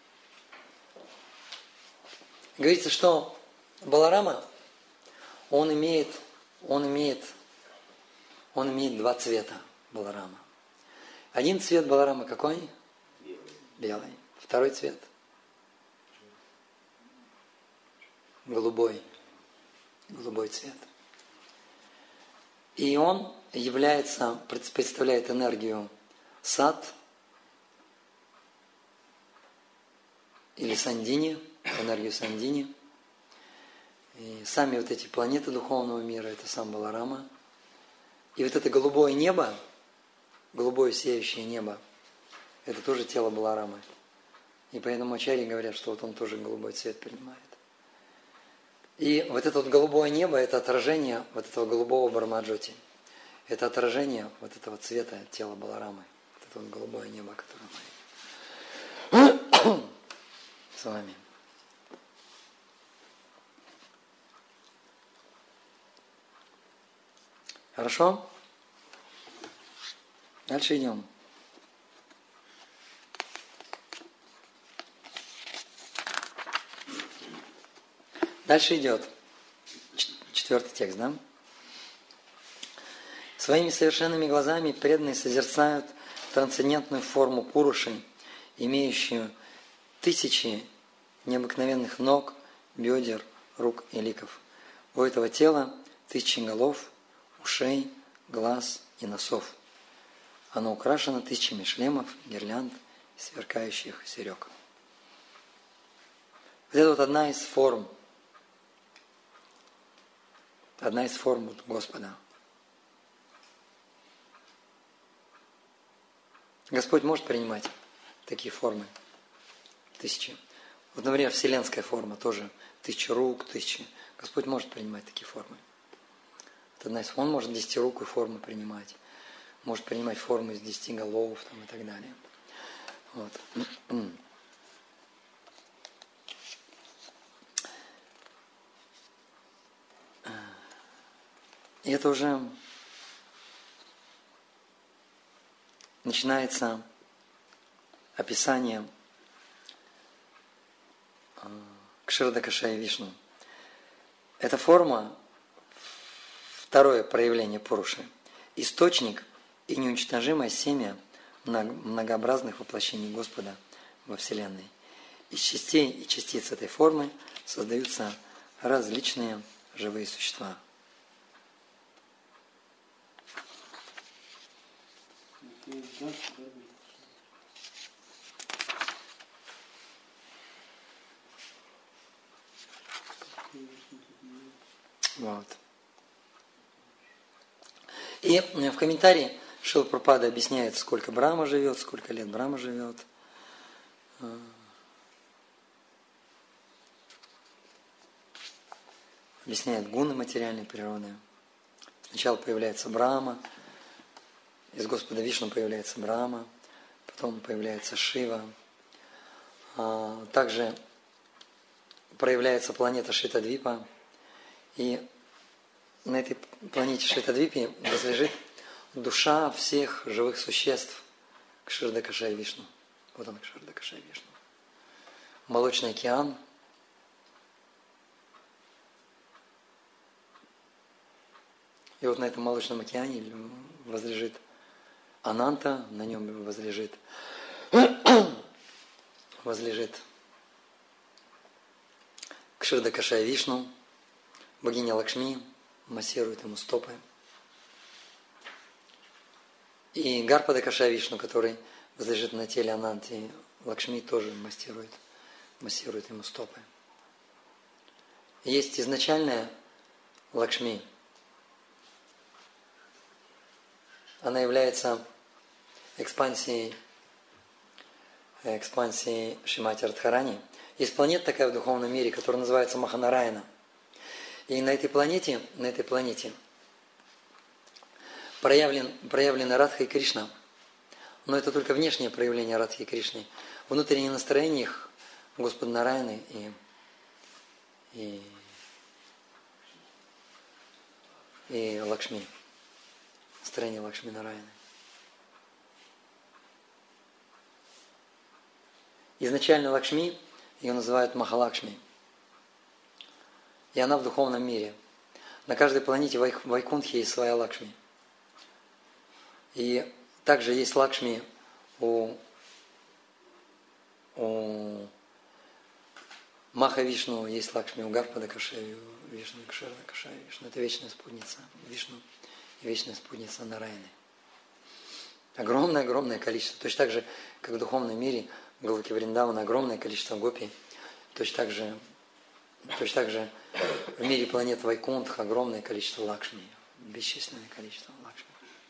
Говорится, что Баларама, он имеет два цвета Баларама. Один цвет Баларама какой? Белый. Второй цвет? Голубой. Голубой цвет. И он представляет энергию сад или сандини, энергию сандини. И сами вот эти планеты духовного мира, это сам Баларама. И вот это голубое небо, голубое сияющее небо, это тоже тело Баларамы. И поэтому ачарьи говорят, что вот он тоже голубой цвет принимает. И вот это вот голубое небо, это отражение вот этого голубого Брахмаджоти. Это отражение вот этого цвета тела Баларамы. Вот это вот голубое небо, которое мы с вами. Хорошо? Дальше идем. Дальше идет 4-й текст, да? Своими совершенными глазами преданные созерцают трансцендентную форму Пуруши, имеющую тысячи необыкновенных ног, бедер, рук и ликов. У этого тела тысячи голов, ушей, глаз и носов. Оно украшено тысячами шлемов, гирлянд и сверкающих серег. Вот это вот одна из форм Господа. Господь может принимать такие формы. Тысячи. Вот, например, вселенская форма тоже. 1000 рук, 1000. Господь может принимать такие формы. Это одна из форм. Он может 10-рукую форму принимать. Может принимать форму из 10 голов там, и так далее. Вот. И это уже начинается описание Кширдакашая Вишну. Эта форма – второе проявление Пуруши. Источник и неуничтожимое семя многообразных воплощений Господа во Вселенной. Из частей и частиц этой формы создаются различные живые существа. Вот. И в комментарии Шрила Прабхупада объясняет, сколько Брахма живет, сколько лет Брахма живет. Объясняет гуны материальной природы. Сначала появляется Брахма, из Господа Вишну появляется Брахма, потом появляется Шива. Также проявляется планета Шитадвипа. И на этой планете Шитадвипе возлежит душа всех живых существ Кширдакашая Вишну. Вот он, Кширдакашая Вишну. Молочный океан. И вот на этом молочном океане возлежит Ананта, на нем возлежит Кширдакашая Вишну, богиня Лакшми массирует ему стопы. И Гарпадакашая Вишну, который возлежит на теле Ананты, Лакшми тоже массирует ему стопы. Есть изначальная Лакшми. Она является экспансией Шримати Радхарани. Есть планета такая в духовном мире, которая называется Маханараяна. И на этой планете проявлены Радха и Кришна. Но это только внешнее проявление Радхи и Кришны. Внутреннее настроение их Господа Нараяны и Лакшми. строение Лакшми Нараяны. Изначально Лакшми, ее называют Махалакшми. И она в духовном мире. На каждой планете Вайкунтхе есть своя Лакшми. И также есть Лакшми у Маха-Вишну, есть Лакшми у Гарпада-Кашаи, у Вишну и Кширда-Кашаи. Вишну – это вечная спутница Вишну и вечная спутница Нараяны. Огромное количество. Точно так же, как в духовном мире, в Галоке Вриндавана огромное количество гопи. Точно так же в мире планет Вайкунтха огромное количество Лакшми. Бесчисленное количество Лакшми.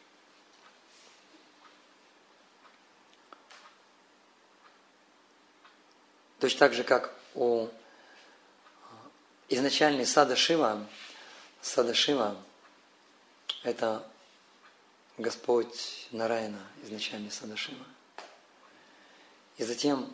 Точно так же, как у изначальный Сада Шива – это Господь Нараяна, изначальный Сада Шива. И затем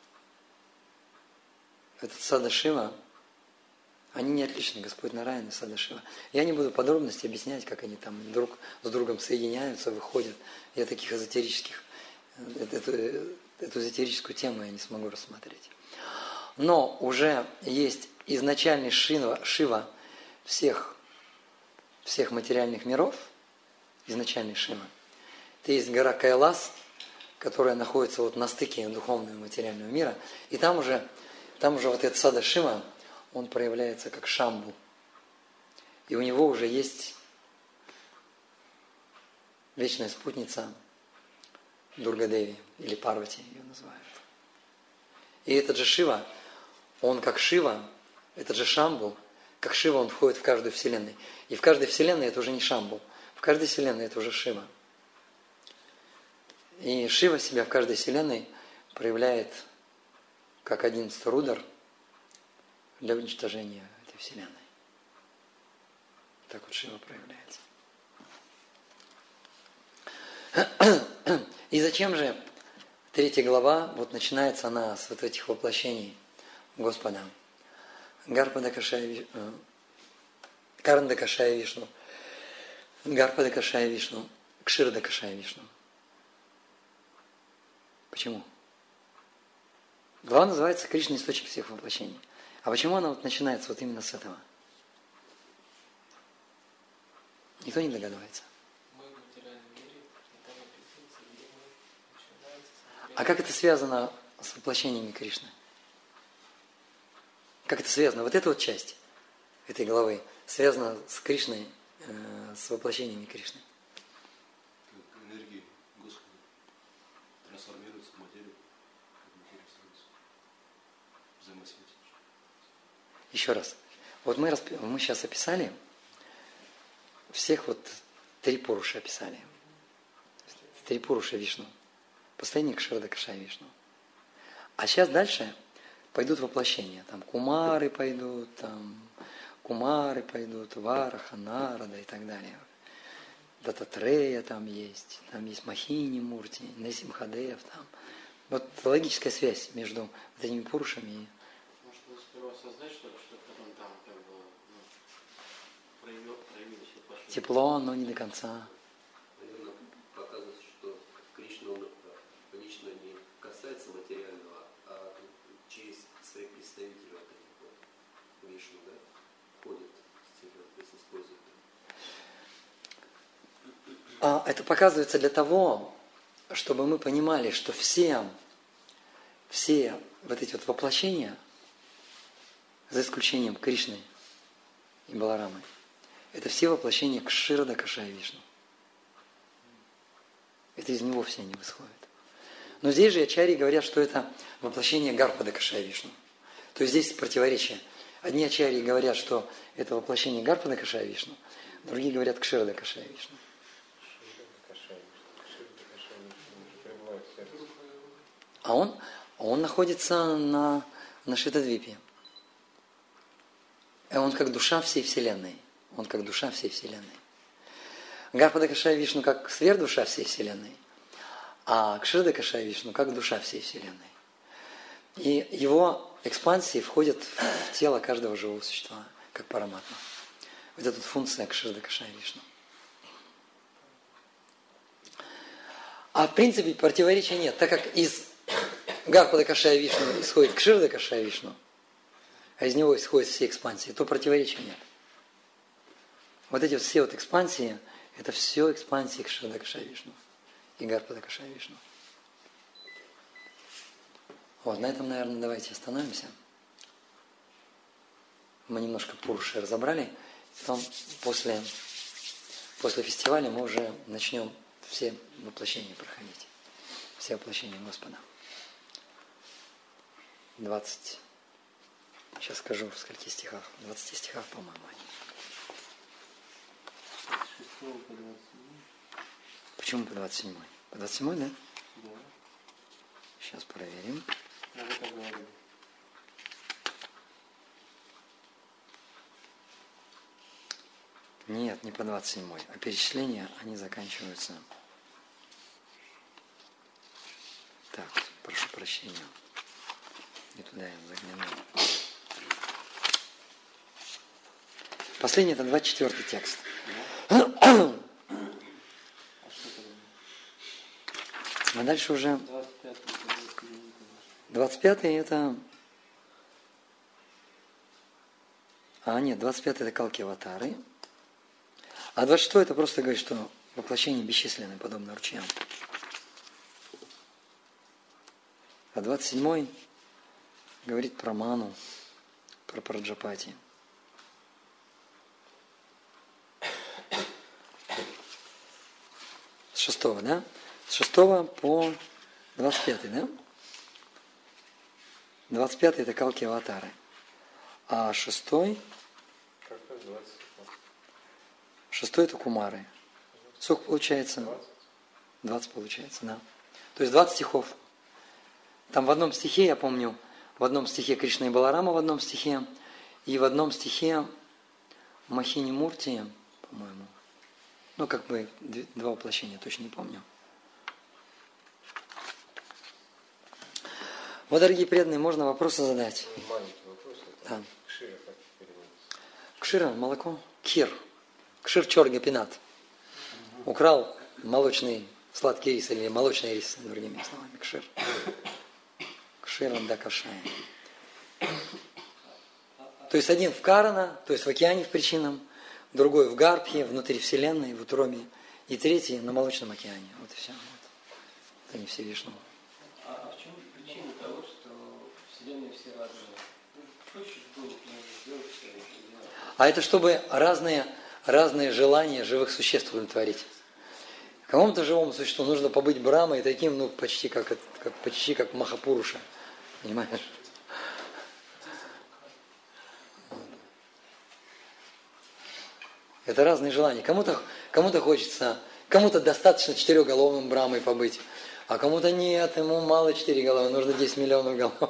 этот Сада Шива, они не отличны, Господь Нараяна и Сада Шива. Я не буду подробности объяснять, как они там друг с другом соединяются, выходят. Я таких эзотерических, эту эзотерическую тему я не смогу рассмотреть. Но уже есть изначальный Шива всех материальных миров, изначальный Шива. Это есть гора Кайлас, которая находится вот на стыке духовного и материального мира. И там уже вот этот Сада Шива, он проявляется как Шамбу. И у него уже есть вечная спутница Дурга-деви, или Парвати ее называют. И этот же Шива, он как Шива, этот же Шамбу, как Шива, он входит в каждую вселенную. И в каждой вселенной это уже не Шамбу, в каждой вселенной это уже Шива. И Шива себя в каждой вселенной проявляет как 11 рудар для уничтожения этой вселенной. Так вот Шива проявляется. И зачем же 3 глава, вот начинается она с вот этих воплощений Господа. Гарпада-Кашая Вишну, Гарпада-Кашая Вишну, Кширда-Кашая Вишну. Почему? Глава называется Кришна, источник всех воплощений. А почему она вот начинается вот именно с этого? Никто не догадывается. А как это связано с воплощениями Кришны? Как это связано? Вот эта вот часть этой главы связана с Кришной, с воплощениями Кришны. Энергия Господа трансформируется в материю, взаимосвязь. Еще раз. Вот мы сейчас описали всех вот 3 пуруши описали. 3 пуруши Вишну. Последний Кширда-Кашая Вишну. А сейчас дальше пойдут воплощения. Там Кумары пойдут, Вараха, Нарада и так далее. Дататрея там есть Махини Мурти, Несимхадев там. Вот логическая связь между вот этими пурушами. Может, вы сперва создать что-то, что потом там как бы проявилось воплощение? Тепло, но не до конца. Наверное, показывает, что Кришна, он лично не касается материального, а через своих представителей вот этих вот Вишну, да, ходит, использует. Это показывается для того, чтобы мы понимали, что все вот эти вот воплощения, за исключением Кришны и Баларамы, это все воплощения Кширда-Кашая Вишну. Это из него все они восходят. Но здесь же ачарьи говорят, что это воплощение Гарпада-Кашая Вишну. То есть здесь противоречие. Одни ачарьи говорят, что это воплощение Гарпада-Кашая Вишну, другие говорят Кширда-Кашая Вишну. А он находится на Шитадвипе. Он как душа всей Вселенной. Он как душа всей Вселенной. Гарпада-Кашая Вишну как сверхдуша всей Вселенной, а Кширда-Кашая Вишну как душа всей Вселенной. И его экспансии входят в тело каждого живого существа, как параматма. Вот эта функция Кширда-Кашая Вишну. А в принципе противоречия нет, так как из Гарпада Кашая Вишну исходит Кширда Кашая Вишну, а из него исходят все экспансии, то противоречия нет. Вот эти все вот экспансии, это все экспансии Кширда Кашая Вишну и Гарпада Кашая Вишну. Вот, на этом, наверное, давайте остановимся. Мы немножко Пуруши разобрали, потом после фестиваля мы уже начнем все воплощения проходить. Все воплощения Господа. 20. Сейчас скажу в скольких стихах. В 20 стихах, по-моему, они. С 6 по 27. Почему по 27? По 27, да? Да. Сейчас проверим. Я вот так говорю. Нет, не по 27. А перечисления, они заканчиваются. Так, прошу прощения. Не туда я заглянул. Последний это 24 текст. А что тогда? А дальше уже 25 25 это... нет, 25 это Калки Аватары. А 26 это просто говорит, что воплощение бесчисленное, подобно ручьям. А 27 говорит про ману, про Праджапати. С 6, да? С 6 по 25, да? 25 это Калки Аватары. А 6 Как раз 20. 6 это Кумары. Сколько получается? 20 получается, да. То есть 20 стихов. Там в одном стихе, я помню, в одном стихе Кришна и Баларама, в одном стихе, и в одном стихе Махини Мурти, по-моему. Ну, как бы два воплощения, точно не помню. Вот, дорогие преданные, можно вопросы задать. Маленький вопрос. Да. Кшира как переводится? Кшира, молоко, кир. Кшир чорга пинат. Украл молочный сладкий рис или молочный рис, другими словами. Кшир. Кшир да кашая. То есть один в Карана, то есть в океане в причинном, другой в Гарбхе, внутри Вселенной, в утробе, и третий на молочном океане. Вот и все. Вот. Это не все Вишну. А в чем причина того, что Вселенная все разные? Хочешь Бог сделать все это? А это чтобы разные желания живых существ удовлетворить. Какому-то живому существу нужно побыть Брамой таким, ну, почти как Махапуруша. Понимаешь? Это разные желания. Кому-то хочется, кому-то достаточно четырехголовым Брамой побыть, а кому-то нет, ему мало 4 головы, нужно 10 миллионов голов.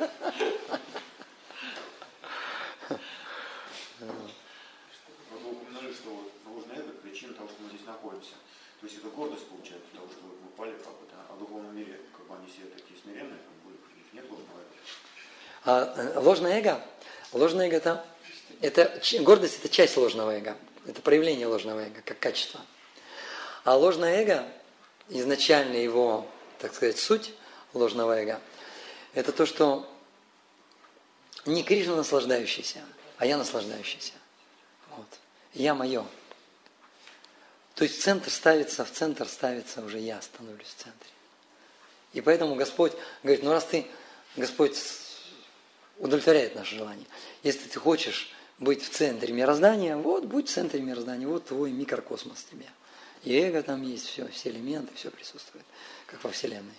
Вы упомянули, что вот ложное эго – причина того, что мы здесь находимся. То есть это гордость получается того, что вы упали как бы, да? А в духовном мире как бы они все такие смиренные, как бы, их нет ложного эго. Ложное эго гордость это часть ложного эго. Это проявление ложного эго, как качество. А ложное эго, изначально его, так сказать, суть ложного эго, это то, что не Кришна наслаждающийся, а я наслаждающийся. Вот. Я мое. То есть в центр ставится уже я, становлюсь в центре. И поэтому Господь говорит, ну раз Господь удовлетворяет наше желание. Если ты хочешь быть в центре мироздания, вот будь в центре мироздания, вот твой микрокосмос тебе. И эго там есть, все элементы, все присутствует, как во Вселенной.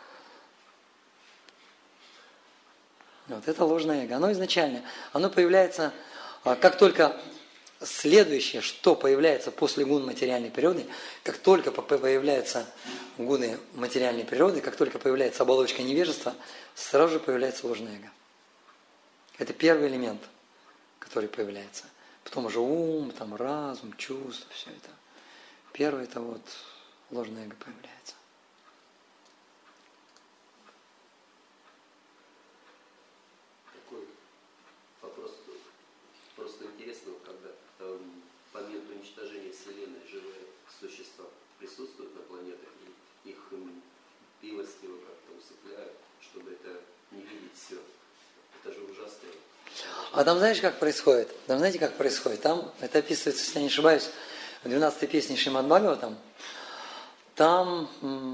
Вот это ложное эго. Оно изначально, оно появляется, как только следующее, что появляется после гун материальной природы, как только появляются гуны материальной природы, как только появляется оболочка невежества, сразу же появляется ложное эго. Это первый элемент, который появляется. Потом уже ум, там разум, чувства, все это. Первое это вот ложное эго появляется. Такой вопрос просто интересно, когда в момент уничтожения Вселенной живые существа присутствуют на планетах, и их милостиво как-то усыпляют, чтобы это не видеть все. Это же ужасно. А там знаешь, как происходит? Там знаете, как происходит? Там, это описывается, если я не ошибаюсь, в 12-й песне Шримад Бхагаватам. Там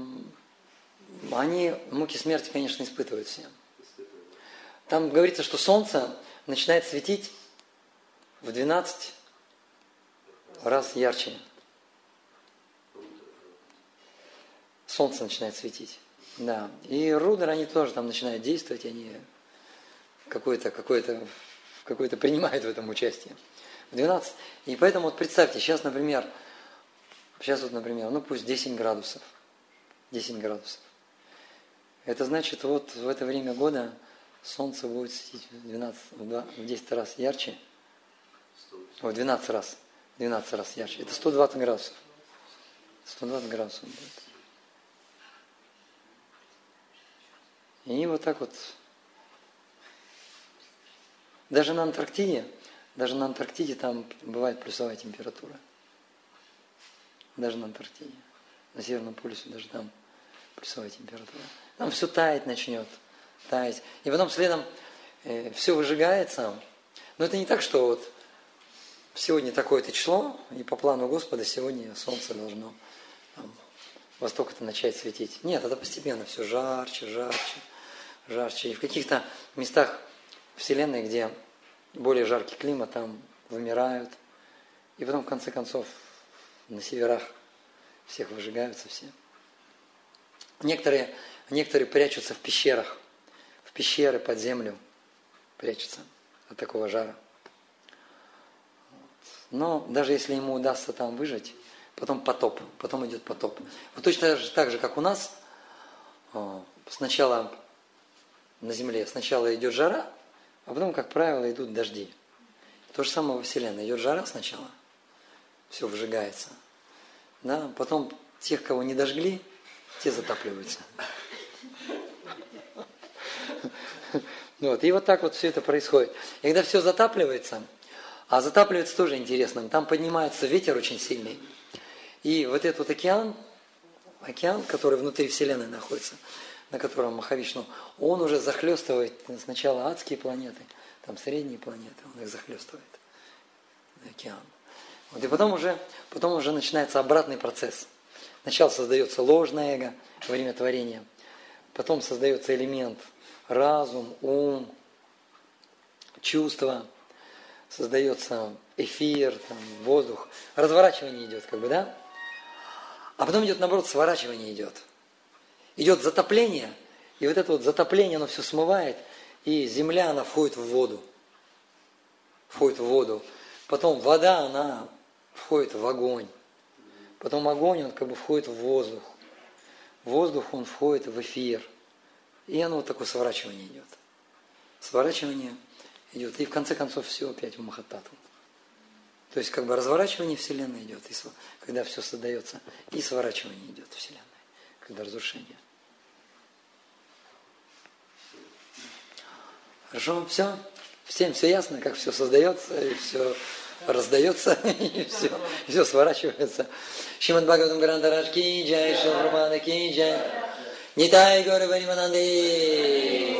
они муки смерти, конечно, испытывают все. Там говорится, что солнце начинает светить в 12 раз ярче. Солнце начинает светить. Да. И рудеры, они тоже там начинают действовать, они какое-то принимают в этом участие. В 12. И поэтому вот представьте, сейчас, например, ну пусть 10 градусов. 10 градусов. Это значит, вот в это время года солнце будет светить в 10 раз ярче. В 12 раз. 12 раз ярче. Это 120 градусов. 120 градусов будет. И вот так вот. Даже на Антарктиде там бывает плюсовая температура. Даже на Антарктиде. На Северном полюсе даже там плюсовая температура. Там все таять начнет. Таять. И потом следом все выжигается. Но это не так, что вот сегодня такое-то число, и по плану Господа сегодня солнце должно во столько-то начать светить. Нет, это постепенно все жарче, жарче, жарче. И в каких-то местах Вселенной, где более жаркий климат, там вымирают. И потом, в конце концов, на северах всех выжигаются все. Некоторые прячутся в пещерах. В пещеры под землю прячутся от такого жара. Но даже если ему удастся там выжить, потом потоп, потом идет потоп. Вот точно так же, как у нас, сначала на земле, сначала идет жара, а потом, как правило, идут дожди. То же самое во Вселенной. Идет жара сначала, все выжигается. Да? Потом тех, кого не дожгли, те затапливаются. И вот так вот все это происходит. И когда все затапливается, а затапливается тоже интересно, там поднимается ветер очень сильный. И вот этот вот океан, который внутри Вселенной находится, на котором Махавишну, он уже захлестывает сначала адские планеты, там средние планеты, он их захлестывает, океан. И потом уже начинается обратный процесс. Сначала создается ложное эго во время творения, потом создается элемент разум, ум, чувства, создается эфир, там, воздух, разворачивание идет, да? А потом идет, наоборот, сворачивание идет. Идет затопление, и вот это вот затопление, оно все смывает, и земля, она входит в воду. Входит в воду. Потом вода, она входит в огонь. Потом огонь, он входит в воздух. Воздух, он входит в эфир. И оно вот такое сворачивание идет. Сворачивание идет. И в конце концов все опять в Махататтву. То есть разворачивание Вселенной идет, и когда все создается, и сворачивание идет Вселенной, когда разрушение. Хорошо, все? Всем все ясно, как все создается, и все раздается, и все сворачивается. Шримад Бхагаватам Грантараш ки джай, Шрила Прабхупада ки джай. Нитай Гаура Паримананде.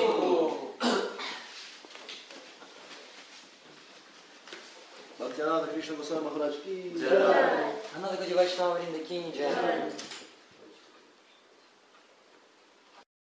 Бхактивинода Кришна Госвами Махарадж ки джай. Ананда Коти Вайшнава Вринда ки джай.